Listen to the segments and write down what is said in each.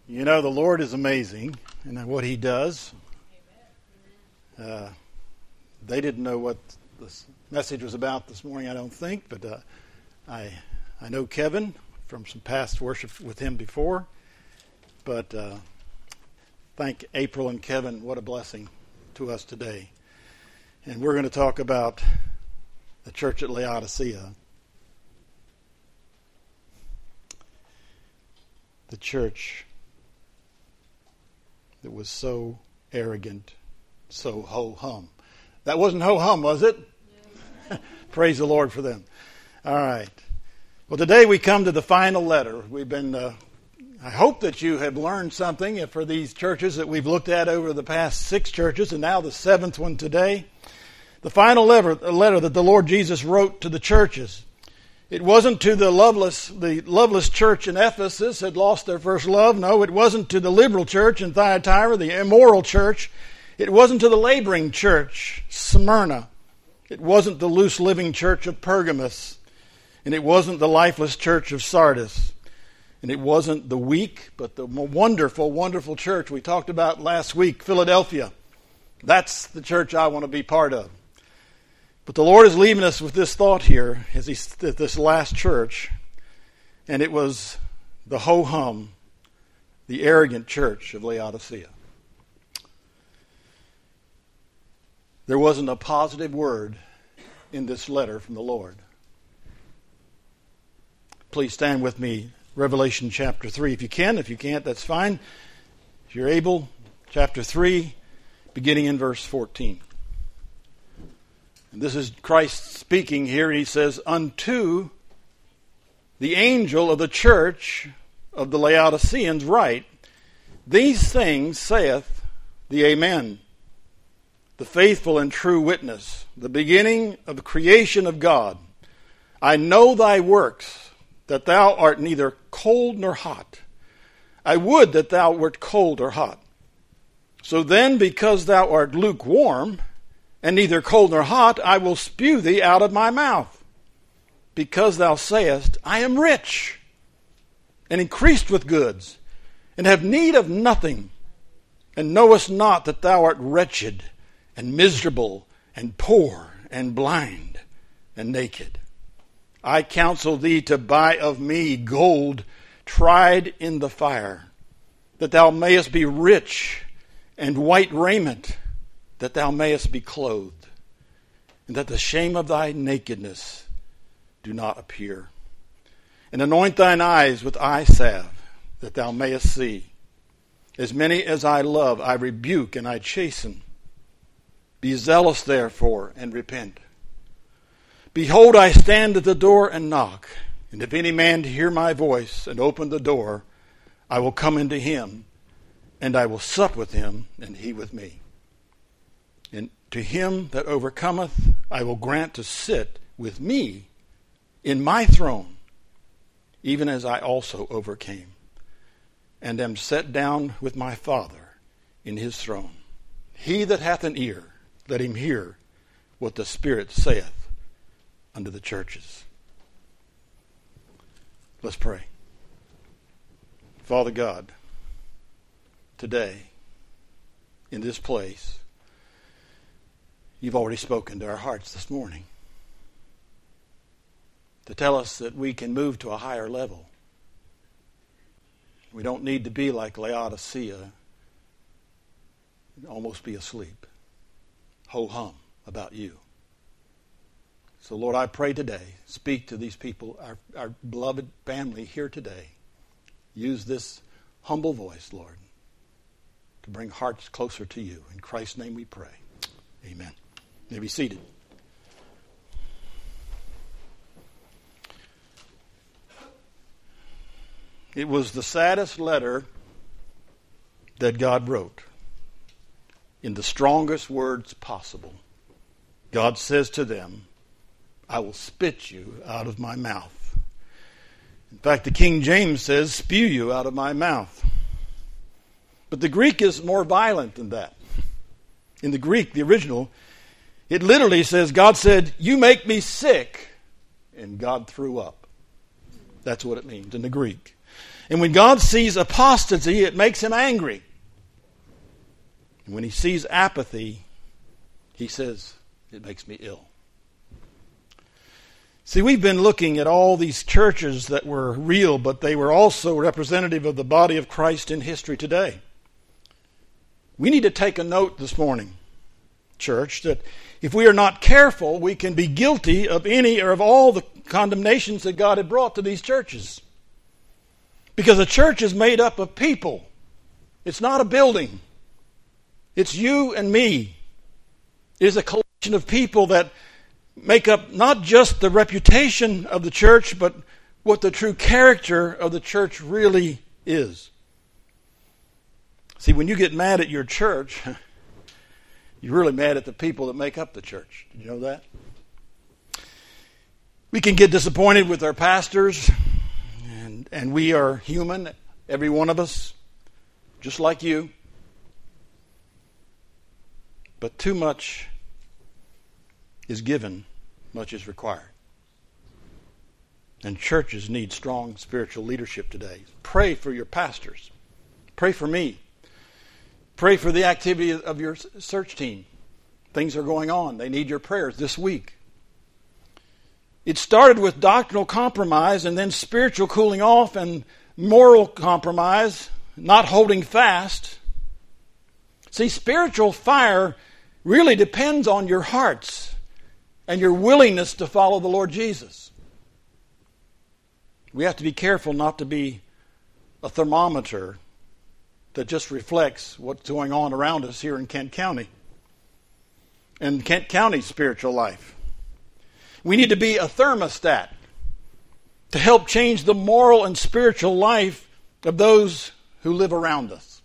You know, the Lord is amazing in what He does. They didn't know what this message was about this morning, I don't think, but I know Kevin from some past worship with him before. But thank April and Kevin. What a blessing to us today. And we're going to talk about the church at Laodicea. The church that was so arrogant, so ho-hum. That wasn't ho-hum, was it? Yeah. Praise the Lord for them. All right. Well, today we come to the final letter. We've been, I hope that you have learned something for these churches that we've looked at over the past 6 churches, and now the 7th one today. The final letter that the Lord Jesus wrote to the churches. It wasn't to the loveless church in Ephesus had lost their first love. No, it wasn't to the liberal church in Thyatira, the immoral church. It wasn't to the laboring church, Smyrna. It wasn't the loose living church of Pergamos. And it wasn't the lifeless church of Sardis. And it wasn't the weak, but the wonderful, wonderful church we talked about last week, Philadelphia. That's the church I want to be part of. But the Lord is leaving us with this thought here as He's at this last church, and it was the ho-hum, the arrogant church of Laodicea. There wasn't a positive word in this letter from the Lord. Please stand with me, Revelation chapter 3. If you can, if you can't, that's fine. If you're able, chapter 3, beginning in verse 14. And this is Christ speaking here. He says, "Unto the angel of the church of the Laodiceans write, These things saith the Amen, the faithful and true witness, the beginning of the creation of God. I know thy works, that thou art neither cold nor hot. I would that thou wert cold or hot. So then, because thou art lukewarm, and neither cold nor hot, I will spew thee out of my mouth. Because thou sayest, I am rich, and increased with goods, and have need of nothing, and knowest not that thou art wretched, and miserable, and poor, and blind, and naked. I counsel thee to buy of me gold tried in the fire, that thou mayest be rich, and white raiment, that thou mayest be clothed, and that the shame of thy nakedness do not appear. And anoint thine eyes with eye salve, that thou mayest see. As many as I love, I rebuke and I chasten. Be zealous therefore, and repent. Behold, I stand at the door and knock, and if any man hear my voice and open the door, I will come into him, and I will sup with him, and he with me. And to him that overcometh, I will grant to sit with me in my throne, even as I also overcame, and am set down with my Father in his throne. He that hath an ear, let him hear what the Spirit saith unto the churches." Let's pray. Father God, today, in this place, You've already spoken to our hearts this morning to tell us that we can move to a higher level. We don't need to be like Laodicea and almost be asleep, ho-hum about You. So, Lord, I pray today, speak to these people, our beloved family here today. Use this humble voice, Lord, to bring hearts closer to You. In Christ's name we pray. Amen. You may be seated. It was the saddest letter that God wrote in the strongest words possible. God says to them, I will spit you out of my mouth. In fact, the King James says, spew you out of my mouth. But the Greek is more violent than that. In the Greek, the original, it literally says, God said, you make me sick, and God threw up. That's what it means in the Greek. And when God sees apostasy, it makes him angry. And when he sees apathy, he says, it makes me ill. See, we've been looking at all these churches that were real, but they were also representative of the body of Christ in history today. We need to take a note this morning, church, that if we are not careful, we can be guilty of any or of all the condemnations that God had brought to these churches. Because a church is made up of people. It's not a building. It's you and me. It is a collection of people that make up not just the reputation of the church, but what the true character of the church really is. See, when you get mad at your church, you're really mad at the people that make up the church. Did you know that? We can get disappointed with our pastors, and we are human, every one of us, just like you. But too much is given, much is required. And churches need strong spiritual leadership today. Pray for your pastors. Pray for me. Pray for the activity of your search team. Things are going on. They need your prayers this week. It started with doctrinal compromise and then spiritual cooling off and moral compromise, not holding fast. See, spiritual fire really depends on your hearts and your willingness to follow the Lord Jesus. We have to be careful not to be a thermometer that just reflects what's going on around us here in Kent County and Kent County's spiritual life. We need to be a thermostat to help change the moral and spiritual life of those who live around us.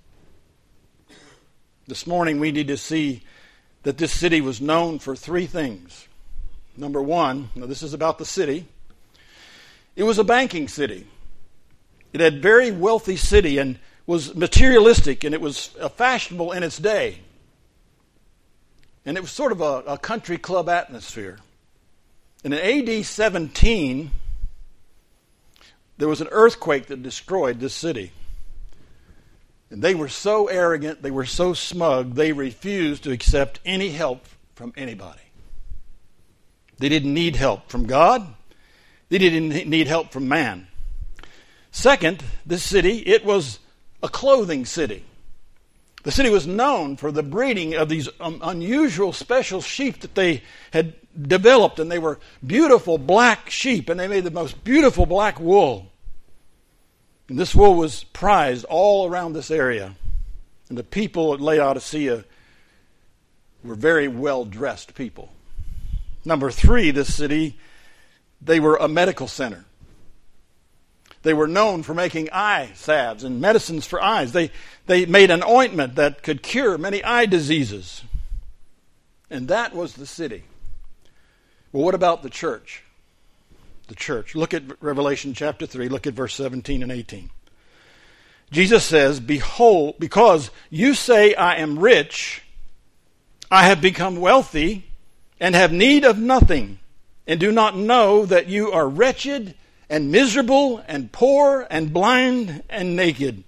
This morning we need to see that this city was known for three things. Number one, now this is about the city. It was a banking city. It had a very wealthy city and was materialistic, and it was fashionable in its day. And it was sort of a country club atmosphere. And in AD 17, there was an earthquake that destroyed this city. And they were so arrogant, they were so smug, they refused to accept any help from anybody. They didn't need help from God. They didn't need help from man. Second, this city, it was a clothing city. The city was known for the breeding of these unusual special sheep that they had developed, and they were beautiful black sheep, and they made the most beautiful black wool. And this wool was prized all around this area. And the people at Laodicea were very well-dressed people. Number three, this city, they were a medical center. They were known for making eye salves and medicines for eyes. They made an ointment that could cure many eye diseases. And that was the city. Well, what about the church? The church. Look at Revelation chapter 3. Look at verse 17 and 18. Jesus says, "Behold, because you say I am rich, I have become wealthy, and have need of nothing, and do not know that you are wretched and miserable and poor and blind and naked."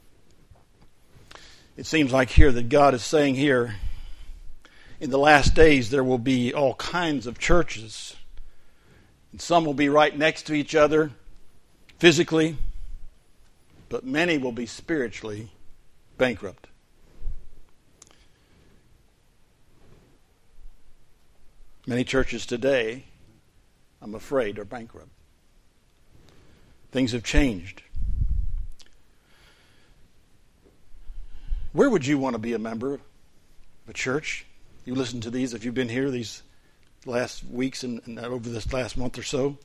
It seems like here that God is saying here, in the last days there will be all kinds of churches. And some will be right next to each other physically, but many will be spiritually bankrupt. Many churches today, I'm afraid, are bankrupt. Things have changed. Where would you want to be a member of a church? You listen to these, if you've been here these last weeks and over this last month or so.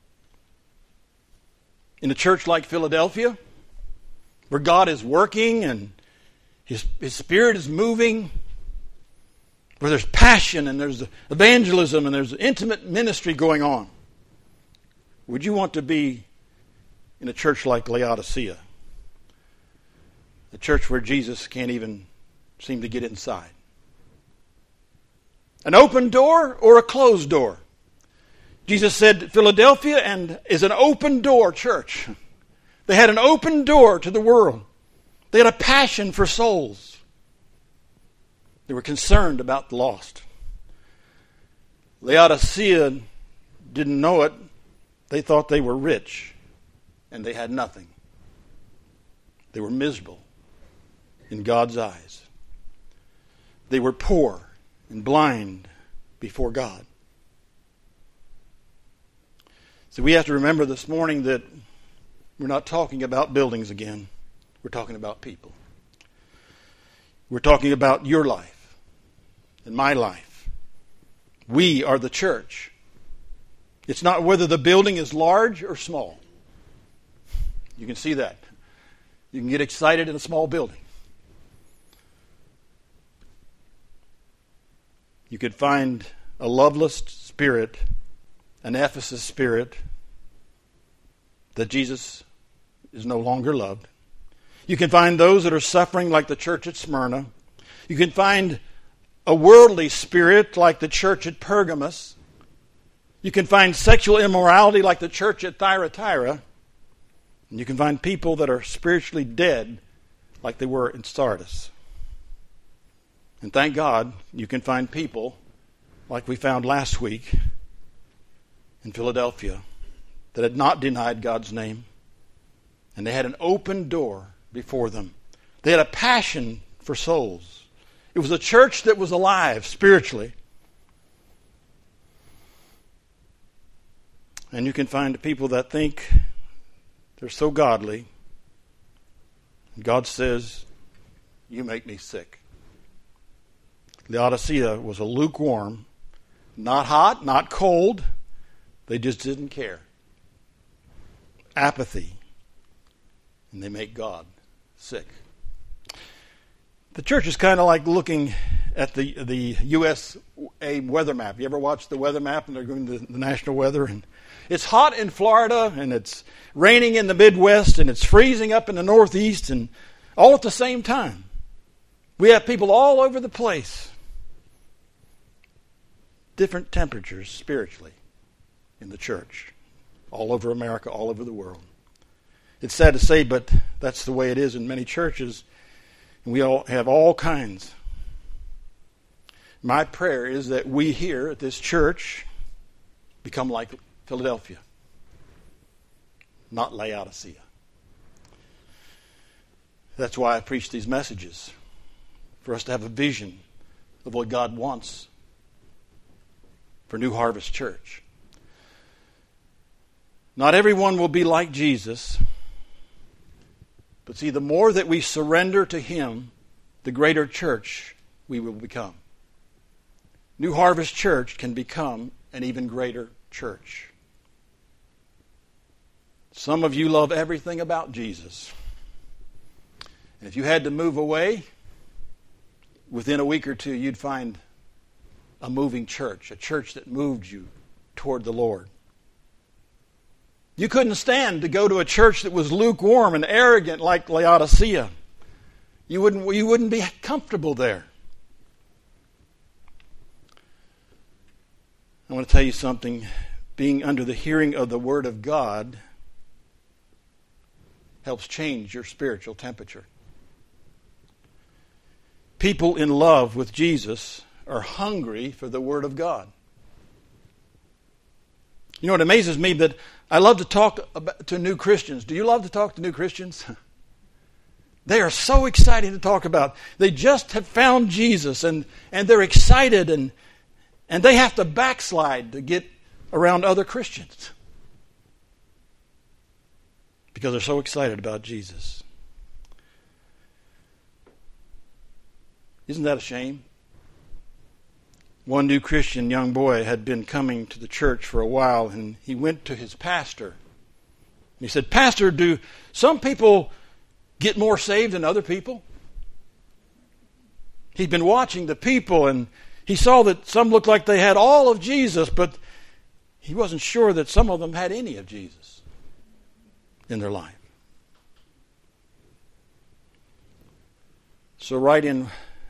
In a church like Philadelphia, where God is working and His Spirit is moving, where there's passion and there's evangelism and there's intimate ministry going on. Would you want to be in a church like Laodicea? A church where Jesus can't even seem to get inside. An open door or a closed door? Jesus said Philadelphia is an open door church. They had an open door to the world. They had a passion for souls. They were concerned about the lost. Laodicea didn't know it. They thought they were rich, and they had nothing. They were miserable in God's eyes. They were poor and blind before God. So we have to remember this morning that we're not talking about buildings again. We're talking about people. We're talking about your life and my life. We are the church. It's not whether the building is large or small. You can see that. You can get excited in a small building. You could find a loveless spirit, an Ephesus spirit, that Jesus is no longer loved. You can find those that are suffering like the church at Smyrna. You can find a worldly spirit like the church at Pergamos. You can find sexual immorality like the church at Thyatira. And you can find people that are spiritually dead like they were in Sardis. And thank God you can find people like we found last week in Philadelphia that had not denied God's name. And they had an open door before them. They had a passion for souls. It was a church that was alive spiritually. And you can find people that think they're so godly. And God says, you make me sick. Laodicea was a lukewarm, not hot, not cold. They just didn't care. Apathy. And they make God sick. The church is kind of like looking at the USA weather map. You ever watch the weather map and they're going to the national weather? And it's hot in Florida and it's raining in the Midwest and it's freezing up in the Northeast, and all at the same time. We have people all over the place. Different temperatures spiritually in the church. All over America, all over the world. It's sad to say, but that's the way it is in many churches. And we all have all kinds. My prayer is that we here at this church become like Philadelphia, not Laodicea. That's why I preach these messages, for us to have a vision of what God wants for New Harvest Church. Not everyone will be like Jesus, but see, the more that we surrender to Him, the greater church we will become. New Harvest Church can become an even greater church. Some of you love everything about Jesus. And if you had to move away, within a week or two, you'd find a moving church, a church that moved you toward the Lord. You couldn't stand to go to a church that was lukewarm and arrogant like Laodicea. You wouldn't be comfortable there. I want to tell you something. Being under the hearing of the Word of God helps change your spiritual temperature. People in love with Jesus are hungry for the Word of God. You know, it amazes me that I love to talk to new Christians. Do you love to talk to new Christians? They are so excited to talk about. They just have found Jesus and they're excited and they have to backslide to get around other Christians because they're so excited about Jesus. Isn't that a shame? One new Christian young boy had been coming to the church for a while, and he went to his pastor. And he said, "Pastor, do some people get more saved than other people?" He'd been watching the people, and he saw that some looked like they had all of Jesus, but he wasn't sure that some of them had any of Jesus in their life. So right in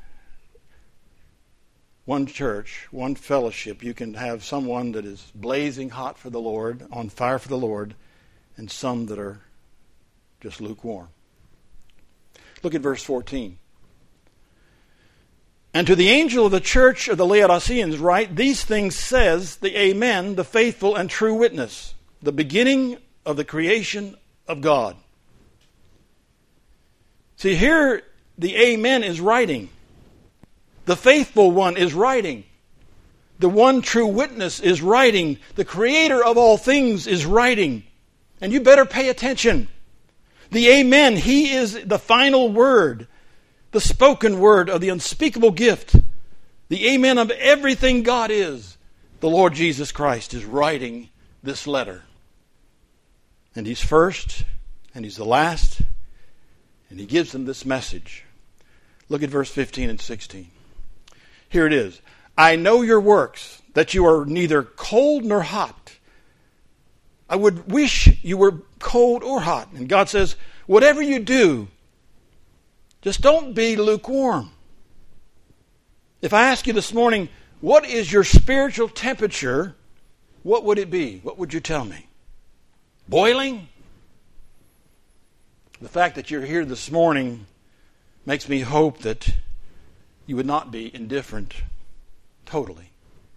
one church, one fellowship, you can have someone that is blazing hot for the Lord, on fire for the Lord, and some that are just lukewarm. Look at verse 14. And to the angel of the church of the Laodiceans write, these things says the Amen, the faithful and true witness, the beginning of the creation of God. See, here the Amen is writing. The faithful one is writing. The one true witness is writing. The creator of all things is writing. And you better pay attention. The Amen, He is the final word, the spoken word of the unspeakable gift. The Amen of everything God is. The Lord Jesus Christ is writing this letter. And He's first, and He's the last, and He gives them this message. Look at verse 15 and 16. Here it is. I know your works, that you are neither cold nor hot. I would wish you were cold or hot. And God says, whatever you do, just don't be lukewarm. If I ask you this morning, what is your spiritual temperature? What would it be? What would you tell me? Boiling? The fact that you're here this morning makes me hope that you would not be indifferent totally.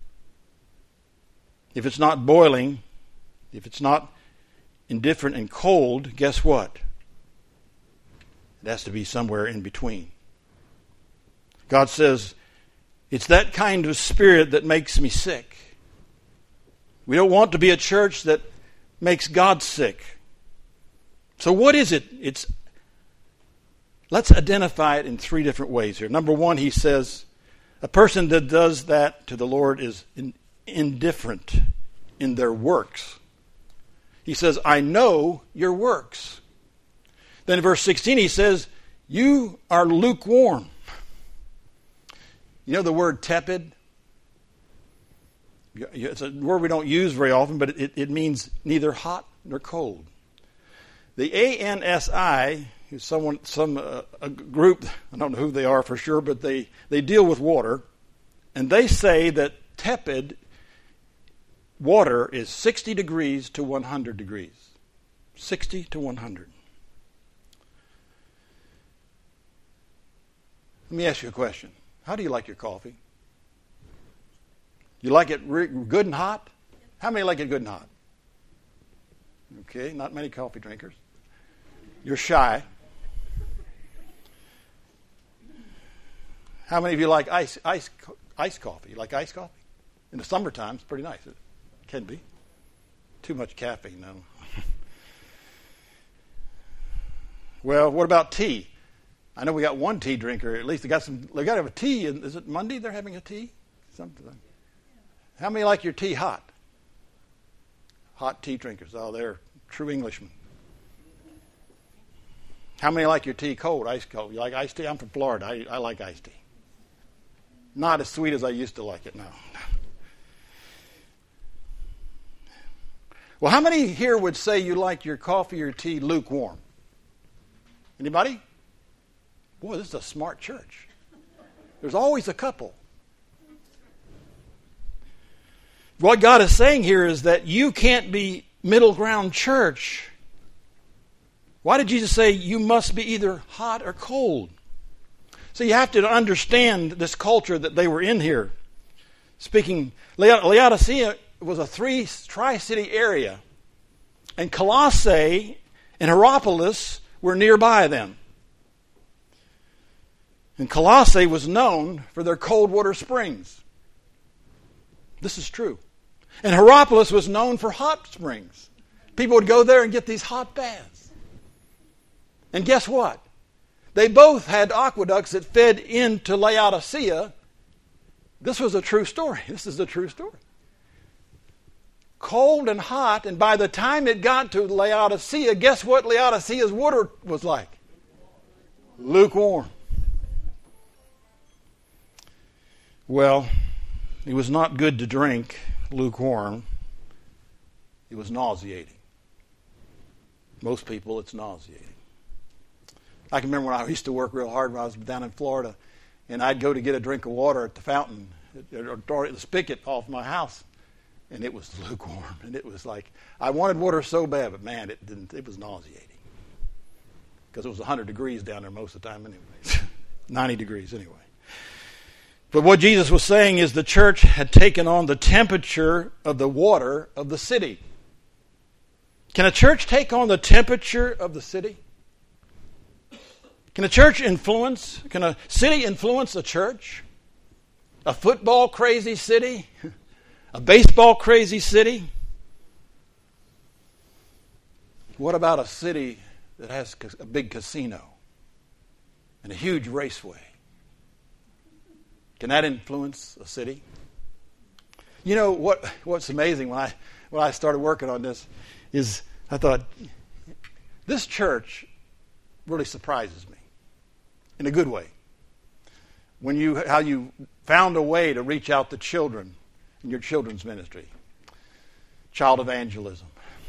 If it's not boiling, if it's not indifferent and cold, guess what? It has to be somewhere in between. God says, it's that kind of spirit that makes me sick. We don't want to be a church that makes God sick. So what is it? Let's identify it in three different ways here. Number one, he says, a person that does that to the Lord is indifferent in their works. He says, I know your works. Then in verse 16 he says, you are lukewarm. You know the word tepid? It's a word we don't use very often, but it means neither hot nor cold. The ANSI is a group, I don't know who they are for sure, but they deal with water, and they say that tepid water is 60 degrees to 100 degrees. 60 to 100. Let me ask you a question. How do you like your coffee? You like it good and hot? How many like it good and hot? Okay, not many coffee drinkers. You're shy. How many of you like ice coffee? You like iced coffee? In the summertime, it's pretty nice. It can be. Too much caffeine, though. Well, what about tea? I know we got one tea drinker. At least they got to have a tea. Is it Monday they're having a tea? Something. How many like your tea hot? Hot tea drinkers. Oh, they're true Englishmen. How many like your tea cold, ice cold? You like iced tea? I'm from Florida. I like iced tea. Not as sweet as I used to like it, no. Well, how many here would say you like your coffee or tea lukewarm? Anybody? Boy, this is a smart church. There's always a couple. What God is saying here is that you can't be middle ground church. Why did Jesus say you must be either hot or cold? So you have to understand this culture that they were in here. Speaking, Laodicea was a tri-city area. And Colossae and Hierapolis were nearby them. And Colossae was known for their cold water springs. This is true. And Hierapolis was known for hot springs. People would go there and get these hot baths. And guess what? They both had aqueducts that fed into Laodicea. This was a true story. This is a true story. Cold and hot, and by the time it got to Laodicea, guess what Laodicea's water was like? Lukewarm. Well, it was not good to drink lukewarm. It was nauseating. Most people, it's nauseating. I can remember when I used to work real hard when I was down in Florida, and I'd go to get a drink of water at the fountain, or the spigot off my house, and it was lukewarm. And it was like, I wanted water so bad, but man, it was nauseating. because it was 100 degrees down there most of the time anyways. 90 degrees anyway. But what Jesus was saying is the church had taken on the temperature of the water of the city. Can a church take on the temperature of the city? Can a city influence a church? A football crazy city? A baseball crazy city? What about a city that has a big casino and a huge raceway? Can that influence a city? You know what's amazing when I started working on this is I thought, this church really surprises me in a good way. How you found a way to reach out to children in your children's ministry, child evangelism.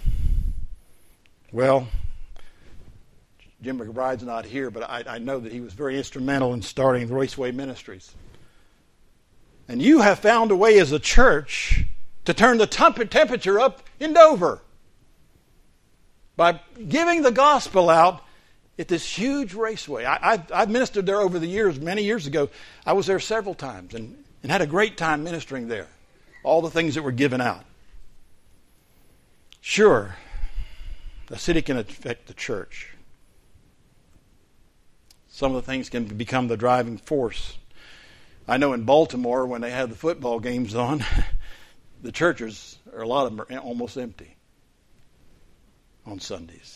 Well, Jim McBride's not here, but I know that he was very instrumental in starting the Raceway Ministries. And you have found a way as a church to turn the temperature up in Dover by giving the gospel out at this huge raceway. I've ministered there over the years, many years ago. I was there several times and had a great time ministering there. All the things that were given out. Sure, the city can affect the church. Some of the things can become the driving force. I know in Baltimore, when they have the football games on, the churches, or a lot of them, are almost empty on Sundays.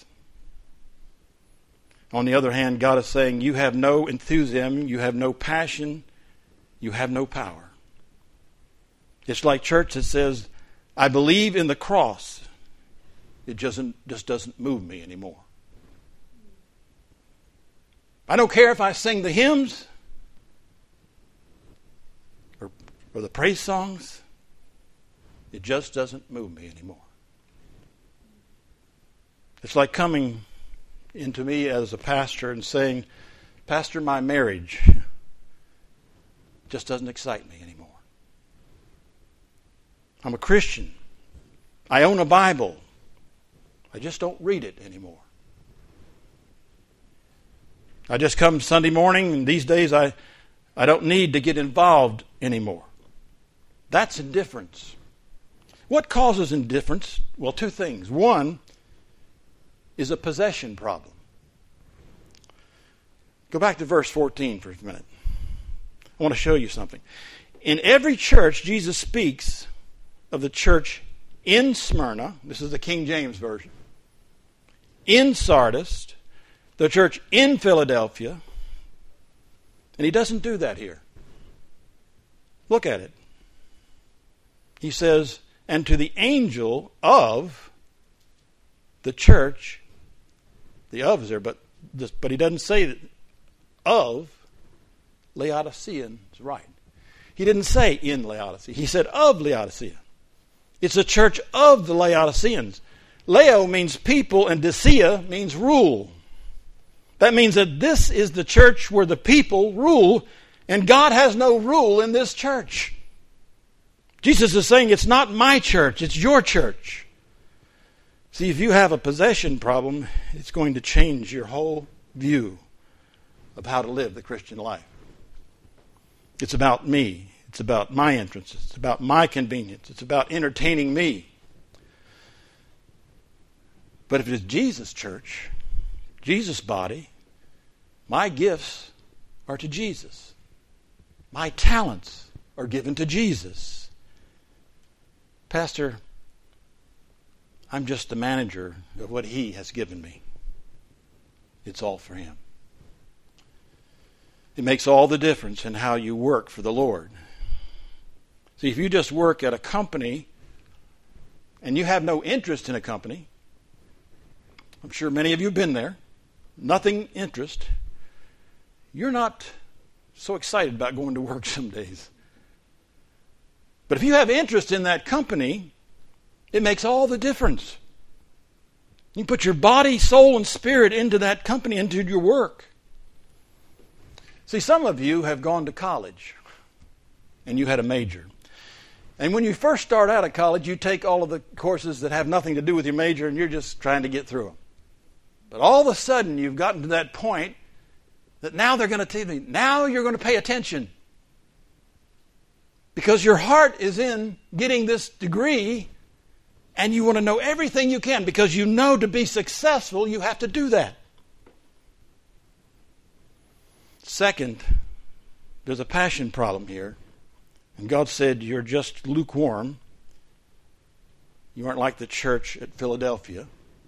On the other hand, God is saying, you have no enthusiasm, you have no passion, you have no power. It's like church that says, I believe in the cross. It just doesn't move me anymore. I don't care if I sing the hymns or the praise songs. It just doesn't move me anymore. It's like coming into me as a pastor and saying, Pastor, my marriage just doesn't excite me anymore. I'm a Christian. I own a Bible. I just don't read it anymore. I just come Sunday morning, and these days I don't need to get involved anymore. That's indifference. What causes indifference? Well, two things. One is a possession problem. Go back to verse 14 for a minute. I want to show you something. In every church, Jesus speaks of the church in Smyrna. This is the King James Version. In Sardis, the church in Philadelphia. And he doesn't do that here. Look at it. He says, and to the angel of the church, the of is there, but he doesn't say that of Laodiceans, right. He didn't say in Laodicea. He said of Laodicea. It's the church of the Laodiceans. Lao means people and Dicea means rule. That means that this is the church where the people rule, and God has no rule in this church. Jesus is saying it's not my church, it's your church. See, if you have a possession problem, it's going to change your whole view of how to live the Christian life. It's about me. It's about my interests. It's about my convenience. It's about entertaining me. But if it's Jesus' church, Jesus' body, my gifts are to Jesus. My talents are given to Jesus. Pastor, I'm just the manager of what He has given me. It's all for Him. It makes all the difference in how you work for the Lord. See, if you just work at a company and you have no interest in a company, I'm sure many of you have been there, nothing interest, you're not so excited about going to work some days. But if you have interest in that company, it makes all the difference. You put your body, soul, and spirit into that company, into your work. See, some of you have gone to college and you had a major. And when you first start out at college, you take all of the courses that have nothing to do with your major and you're just trying to get through them. But all of a sudden, you've gotten to that point that now they're going to tell me, now you're going to pay attention. Because your heart is in getting this degree, and you want to know everything you can, because you know to be successful, you have to do that. Second, there's a passion problem here. And God said, you're just lukewarm. You aren't like the church at Philadelphia.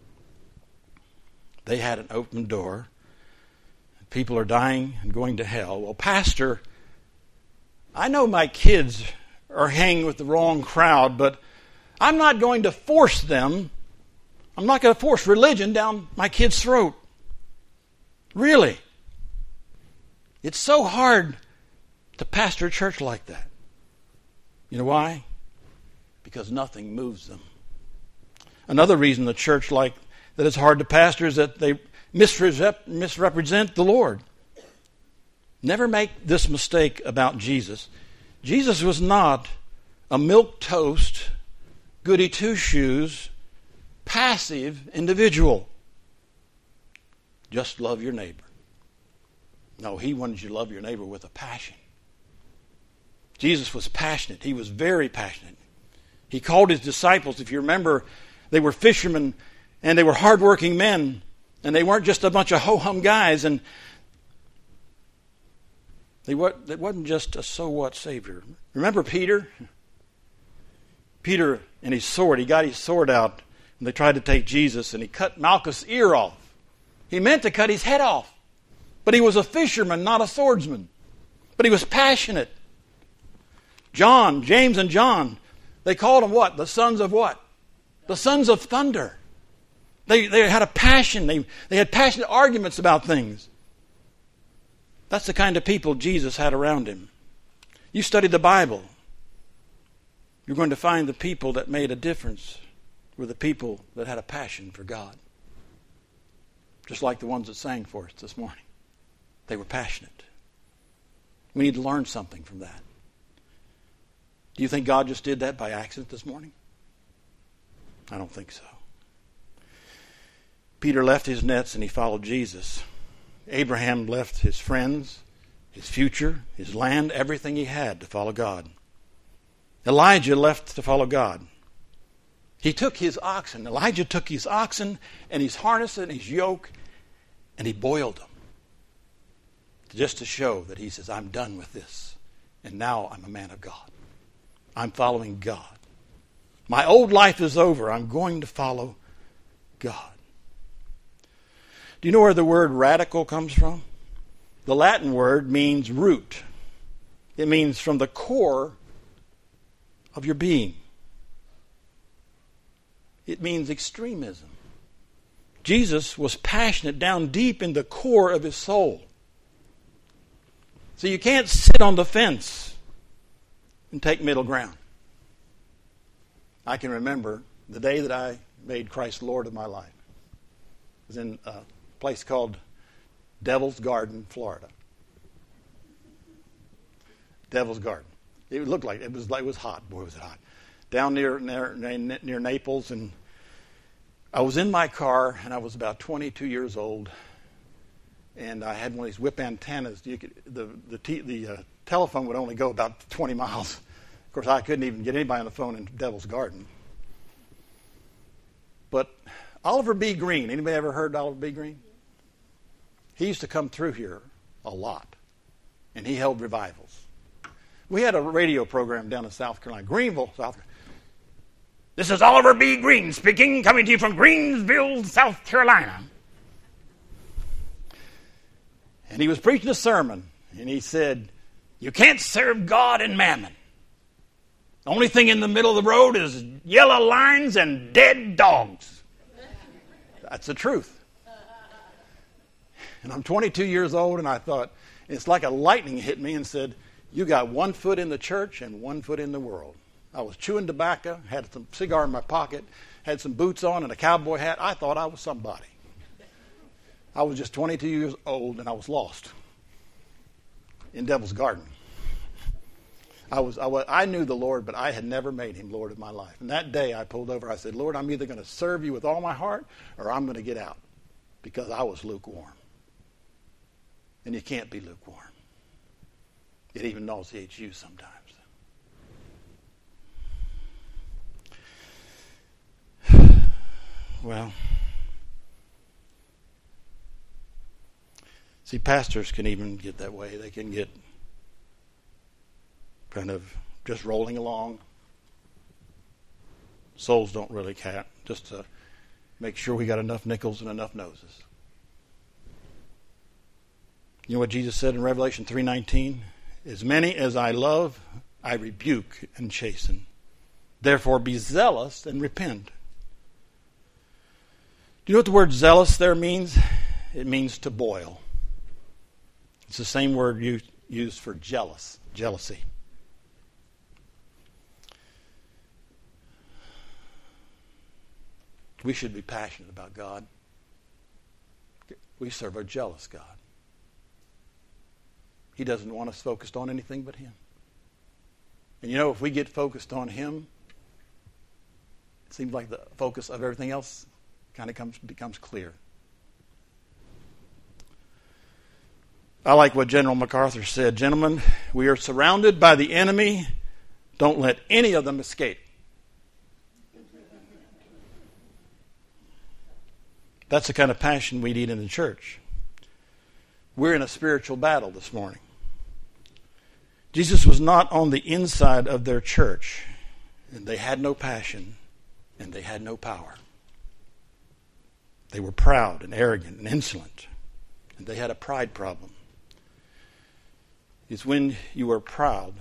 They had an open door. People are dying and going to hell. Well, Pastor, I know my kids are hanging with the wrong crowd, but I'm not going to force them. I'm not going to force religion down my kid's throat. Really. It's so hard to pastor a church like that. You know why? Because nothing moves them. Another reason the church like that it's hard to pastor is that they misrepresent the Lord. Never make this mistake about Jesus. Jesus was not a milquetoast, goody two-shoes, passive individual. Just love your neighbor. No, he wanted you to love your neighbor with a passion. Jesus was passionate. He was very passionate. He called his disciples, if you remember, they were fishermen and they were hardworking men, and they weren't just a bunch of ho-hum guys, and it wasn't just a so what Savior. Remember Peter? Peter and his sword, he got his sword out, and they tried to take Jesus, and he cut Malchus' ear off. He meant to cut his head off, but he was a fisherman, not a swordsman. But he was passionate. John, James and John, they called them what? The sons of what? The sons of thunder. They had a passion. They had passionate arguments about things. That's the kind of people Jesus had around him. You study the Bible, you're going to find the people that made a difference were the people that had a passion for God. Just like the ones that sang for us this morning. They were passionate. We need to learn something from that. Do you think God just did that by accident this morning? I don't think so. Peter left his nets and he followed Jesus. Abraham left his friends, his future, his land, everything he had to follow God. Elijah left to follow God. He took his oxen. Elijah took his oxen and his harness and his yoke, and he boiled them. Just to show that he says, I'm done with this. And now I'm a man of God. I'm following God. My old life is over. I'm going to follow God. Do you know where the word radical comes from? The Latin word means root. It means from the core of your being. It means extremism. Jesus was passionate down deep in the core of his soul. So you can't sit on the fence and take middle ground. I can remember the day that I made Christ Lord of my life. It was in a place called Devil's Garden, Florida. Devil's Garden. It looked like it was hot. Boy, was it hot. Down near Naples, and I was in my car, and I was about 22 years old, and I had one of these whip antennas. The telephone would only go about 20 miles. Of course, I couldn't even get anybody on the phone in Devil's Garden. But Oliver B. Green, anybody ever heard of Oliver B. Green? He used to come through here a lot, and he held revivals. We had a radio program down in South Carolina, Greenville, South Carolina. This is Oliver B. Green speaking, coming to you from Greensville, South Carolina. And he was preaching a sermon, and he said, you can't serve God and mammon. The only thing in the middle of the road is yellow lines and dead dogs. That's the truth. And I'm 22 years old, and I thought, it's like a lightning hit me and said, you got 1 foot in the church and 1 foot in the world. I was chewing tobacco, had some cigar in my pocket, had some boots on and a cowboy hat. I thought I was somebody. I was just 22 years old, and I was lost in Devil's Garden. I knew the Lord, but I had never made him Lord of my life. And that day I pulled over. I said, Lord, I'm either going to serve you with all my heart or I'm going to get out. because I was lukewarm. And you can't be lukewarm. It even nauseates you sometimes. Well, see, pastors can even get that way. They can get kind of just rolling along. Souls don't really count, just to make sure we got enough nickels and enough noses. You know what Jesus said in Revelation 3:19? As many as I love, I rebuke and chasten. Therefore be zealous and repent. Do you know what the word zealous there means? It means to boil. It's the same word used for jealousy. We should be passionate about God. We serve a jealous God. He doesn't want us focused on anything but Him. And you know, if we get focused on Him, it seems like the focus of everything else kind of becomes clear. I like what General MacArthur said. Gentlemen, we are surrounded by the enemy. Don't let any of them escape. That's the kind of passion we need in the church. We're in a spiritual battle this morning. Jesus was not on the inside of their church, and they had no passion, and they had no power. They were proud and arrogant and insolent, and they had a pride problem. It's when you are proud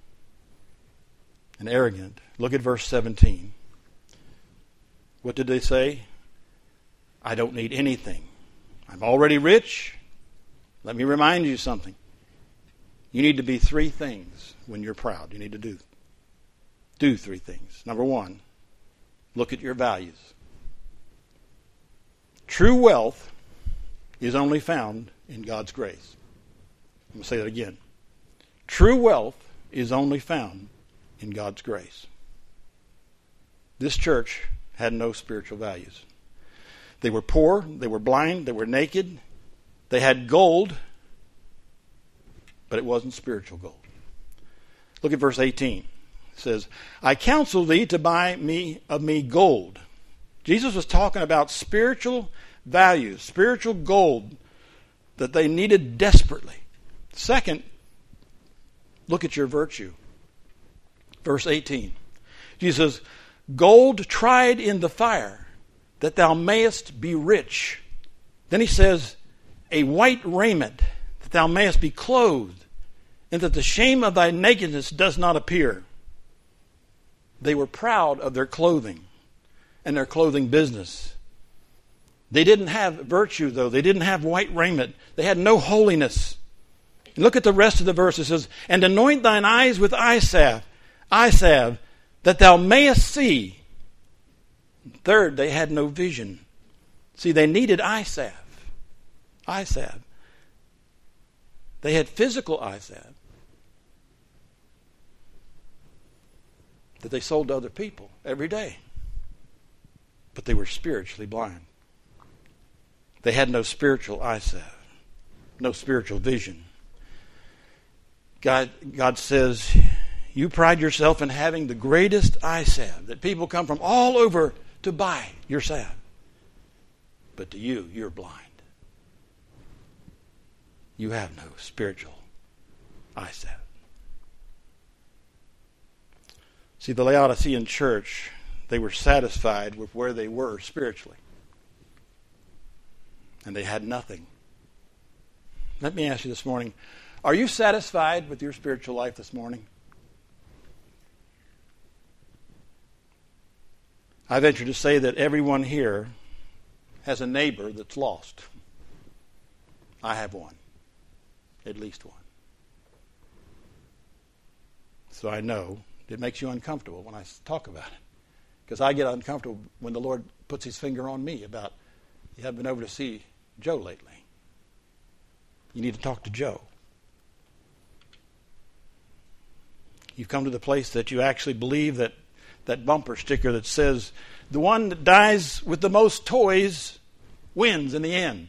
and arrogant. Look at verse 17. What did they say? I don't need anything. I'm already rich. Let me remind you something. You need to be three things when you're proud. You need to do three things. Number one, look at your values. True wealth is only found in God's grace. I'm going to say that again. True wealth is only found in God's grace. This church had no spiritual values. They were poor, they were blind, they were naked, they had gold, but it wasn't spiritual gold. Look at verse 18. It says, I counsel thee to buy of me gold. Jesus was talking about spiritual values, spiritual gold that they needed desperately. Second, look at your virtue. Verse 18. Jesus says, gold tried in the fire, that thou mayest be rich. Then he says, a white raiment, that thou mayest be clothed, and that the shame of thy nakedness does not appear. They were proud of their clothing and their clothing business. They didn't have virtue, though. They didn't have white raiment. They had no holiness. And look at the rest of the verse. It says, and anoint thine eyes with eye salve, that thou mayest see. Third, they had no vision. See, they needed eye salve. Eye salve. They had physical eye salve that they sold to other people every day. But they were spiritually blind. They had no spiritual eye salve, no spiritual vision. God says, you pride yourself in having the greatest eye salve, that people come from all over to buy your salve. But to you, you're blind. You have no spiritual eye salve. See, the Laodicean church, they were satisfied with where they were spiritually. And they had nothing. Let me ask you this morning, are you satisfied with your spiritual life this morning? I venture to say that everyone here has a neighbor that's lost. I have one. At least one. So I know it makes you uncomfortable when I talk about it. Because I get uncomfortable when the Lord puts His finger on me about, you haven't been over to see Joe lately. You need to talk to Joe. You've come to the place that you actually believe that bumper sticker that says, the one that dies with the most toys wins in the end.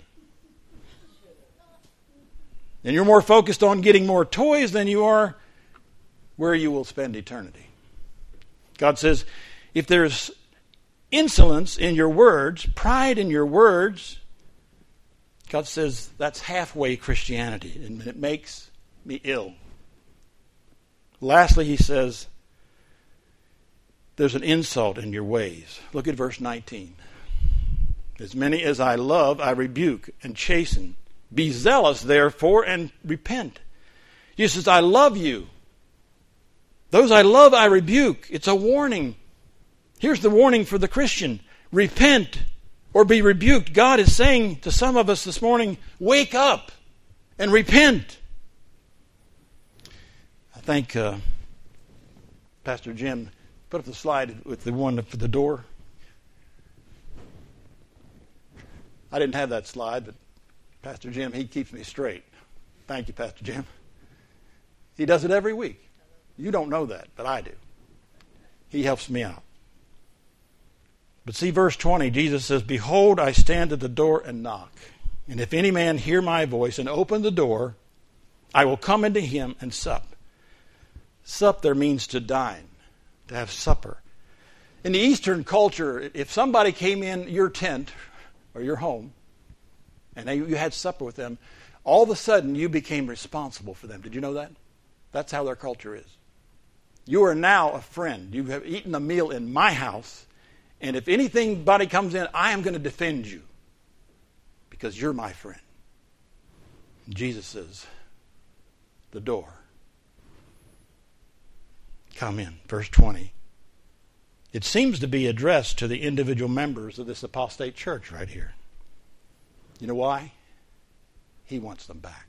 And you're more focused on getting more toys than you are where you will spend eternity. God says, if there's insolence in your words, pride in your words, God says that's halfway Christianity, and it makes me ill. Lastly, he says, there's an insult in your ways. Look at verse 19. As many as I love, I rebuke and chasten. Be zealous, therefore, and repent. He says, I love you. Those I love, I rebuke. It's a warning. Here's the warning for the Christian. Repent or be rebuked. God is saying to some of us this morning, wake up and repent. I think Pastor Jim put up the slide with the one for the door. I didn't have that slide, but Pastor Jim, he keeps me straight. Thank you, Pastor Jim. He does it every week. You don't know that, but I do. He helps me out. But see verse 20, Jesus says, behold, I stand at the door and knock. And if any man hear my voice and open the door, I will come into him and sup. Sup there means to dine, to have supper. In the Eastern culture, if somebody came in your tent or your home, and you had supper with them, all of a sudden you became responsible for them. Did you know that? That's how their culture is. You are now a friend. You have eaten a meal in my house, and if anybody comes in, I am going to defend you because you're my friend. Jesus says, the door. Come in. Verse 20. It seems to be addressed to the individual members of this apostate church right here. You know why? He wants them back.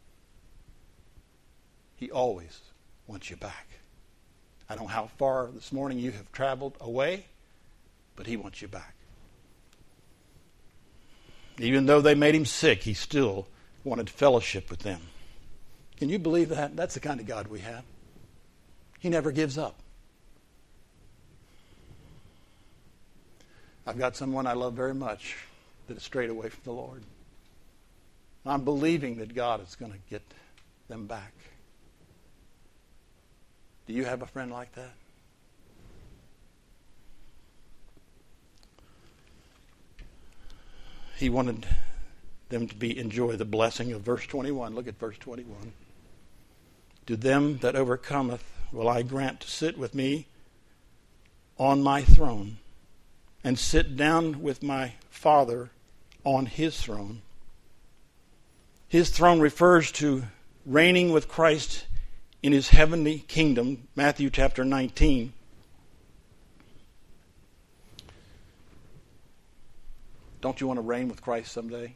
He always wants you back. I don't know how far this morning you have traveled away, but he wants you back. Even though they made him sick, he still wanted fellowship with them. Can you believe that? That's the kind of God we have. He never gives up. I've got someone I love very much that is strayed away from the Lord. I'm believing that God is going to get them back. Do you have a friend like that? He wanted them to enjoy the blessing of verse 21. Look at verse 21. To them that overcometh will I grant to sit with me on my throne, and sit down with my Father on his throne. His throne refers to reigning with Christ in his heavenly kingdom, Matthew chapter 19. Don't you want to reign with Christ someday?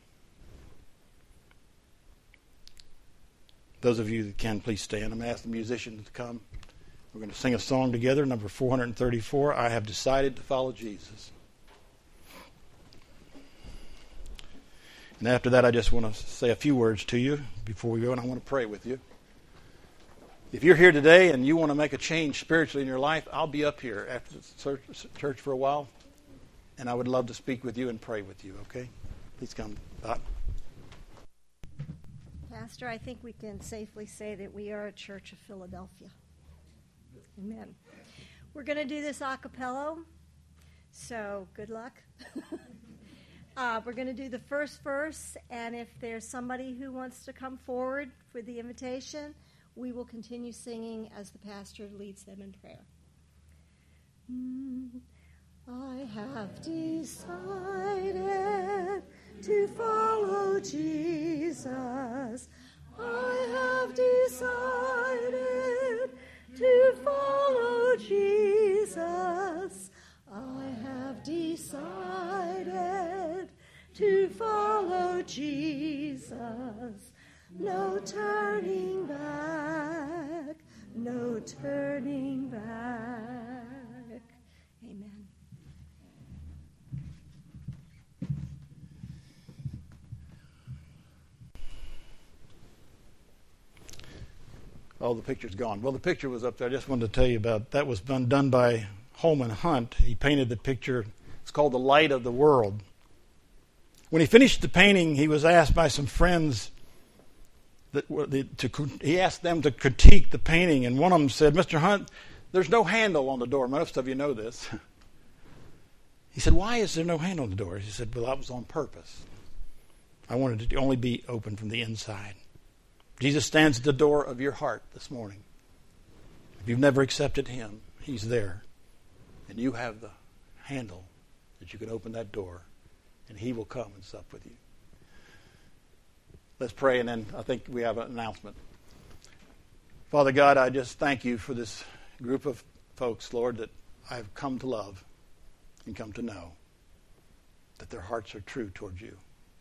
Those of you that can, please stand. I'm going to ask the musicians to come. We're going to sing a song together, number 434, I Have Decided to Follow Jesus. And after that, I just want to say a few words to you before we go, and I want to pray with you. If you're here today and you want to make a change spiritually in your life, I'll be up here after the church for a while, and I would love to speak with you and pray with you, okay? Please come, Dot. Pastor, I think we can safely say that we are a church of Philadelphia. Amen. We're going to do this a cappella, so good luck. We're going to do the first verse, and if there's somebody who wants to come forward for the invitation, we will continue singing as the pastor leads them in prayer. I have decided to follow Jesus. I have decided to follow Jesus. I have decided to follow Jesus. No turning back, no turning back. Amen. Oh, the picture's gone. Well, the picture was up there. I just wanted to tell you about that. Was done by Holman Hunt. He painted the picture. It's called The Light of the World. When he finished the painting, he was asked by some friends he asked them to critique the painting, and one of them said, "Mr. Hunt, there's no handle on the door. Most of you know this." He said, "Why is there no handle on the door?" He said, "Well, that was on purpose. I wanted it to only be open from the inside." Jesus stands at the door of your heart this morning. If you've never accepted him, he's there. And you have the handle that you can open that door, and he will come and sup with you. Let's pray, and then I think we have an announcement. Father God, I just thank you for this group of folks, Lord, that I've come to love and come to know, that their hearts are true towards you.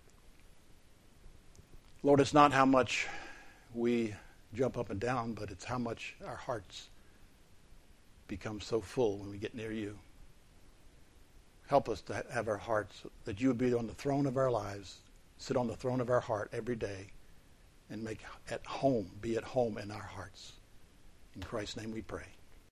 Lord, it's not how much we jump up and down, but it's how much our hearts become so full when we get near you. Help us to have our hearts, that you would be on the throne of our lives, sit on the throne of our heart every day, and be at home in our hearts. In Christ's name we pray.